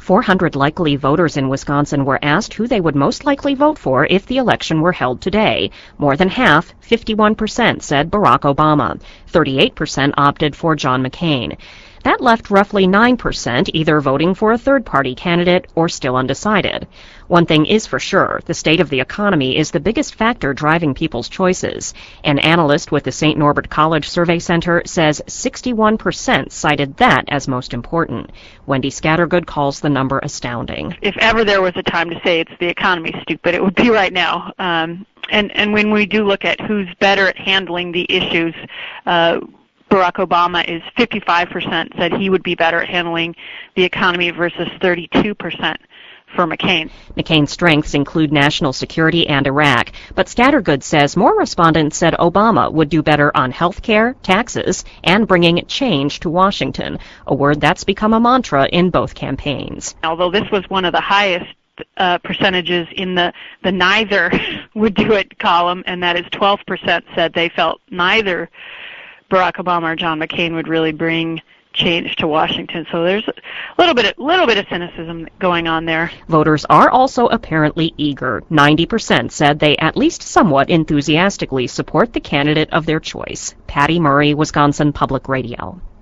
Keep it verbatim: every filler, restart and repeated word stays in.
four hundred likely voters in Wisconsin were asked who they would most likely vote for if the election were held today. More than half, fifty-one percent, said Barack Obama. thirty-eight percent opted for John McCain. That left roughly nine percent either voting for a third-party candidate or still undecided. One thing is for sure, the state of the economy is the biggest factor driving people's choices. An analyst with the Saint Norbert College Survey Center says sixty-one percent cited that as most important. Wendy Scattergood calls the number astounding. If ever there was a time to say it's the economy stupid, it would be right now. Um, and, and when we do look at who's better at handling the issues, uh, Barack Obama is fifty-five percent said he would be better at handling the economy versus thirty-two percent for McCain. McCain's strengths include national security and Iraq, but Scattergood says more respondents said Obama would do better on health care, taxes, and bringing change to Washington, a word that's become a mantra in both campaigns. Although this was one of the highest uh, percentages in the, the neither would do it column, and that is twelve percent said they felt neither Barack Obama or John McCain would really bring change to Washington. So there's a little bit of, little bit of cynicism going on there. Voters are also apparently eager. ninety percent said they at least somewhat enthusiastically support the candidate of their choice. Patty Murray, Wisconsin Public Radio.